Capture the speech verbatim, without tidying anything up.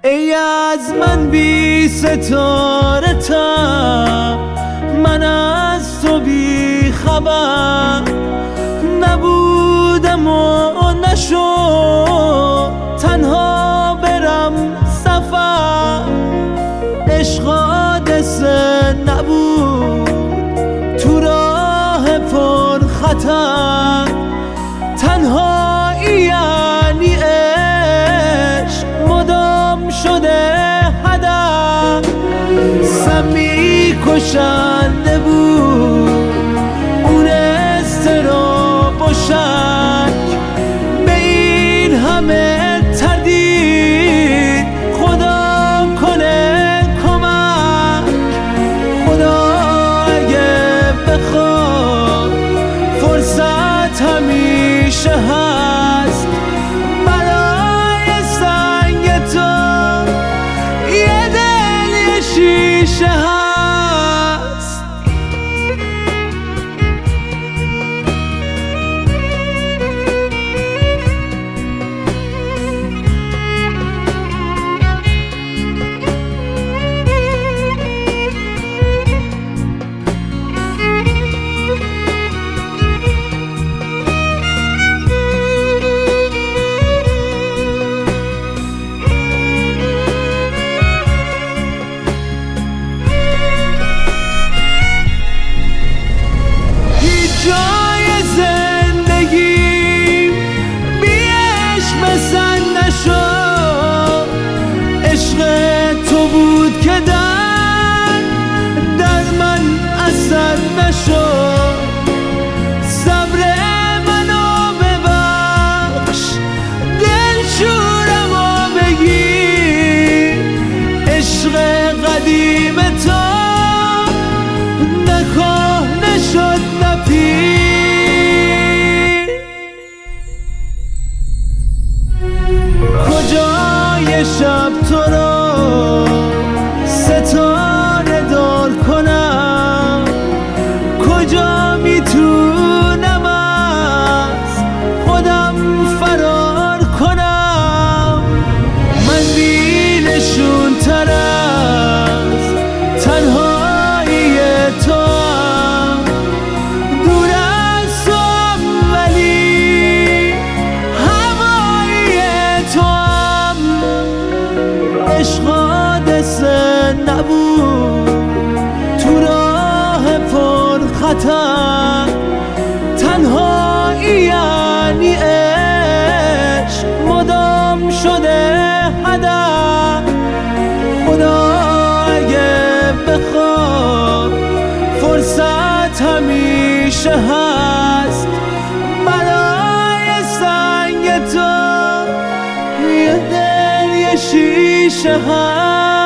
ای از من بی ستاره تا من از تو بی خبر نبودم و نشد تنها برم سفر. عشق حادثه نبود تو راه پر خطر، تنهایی یعنی عشق مدام شده هدف. سمی کشنده بود اون اضطراب و شک، به این همه تردید خدا کنه کمک. خدا اگه بخواد فرصت همیشه هست برای سنگ تو، یه دل یه شیشه هست. جای زندگی بی عشق بسن نشد. عشق تو بود که در در من اثر نشد. صبر منو ببخش دلشورمو بگیر، عشق قدیم تو نکهنه شد کجای شب تو رو ستاره دار کنم، کجا میتونم از خودم فرار کنم. من بی نشون تر از تنهایی تو عشق حادثه نبود تو راه پر خطر، تنهایی یعنی عشق مدام شده هدف. خدا اگه بخواد فرصت همیشه هست برای سنگ تو، یه دل یه شیشه هست.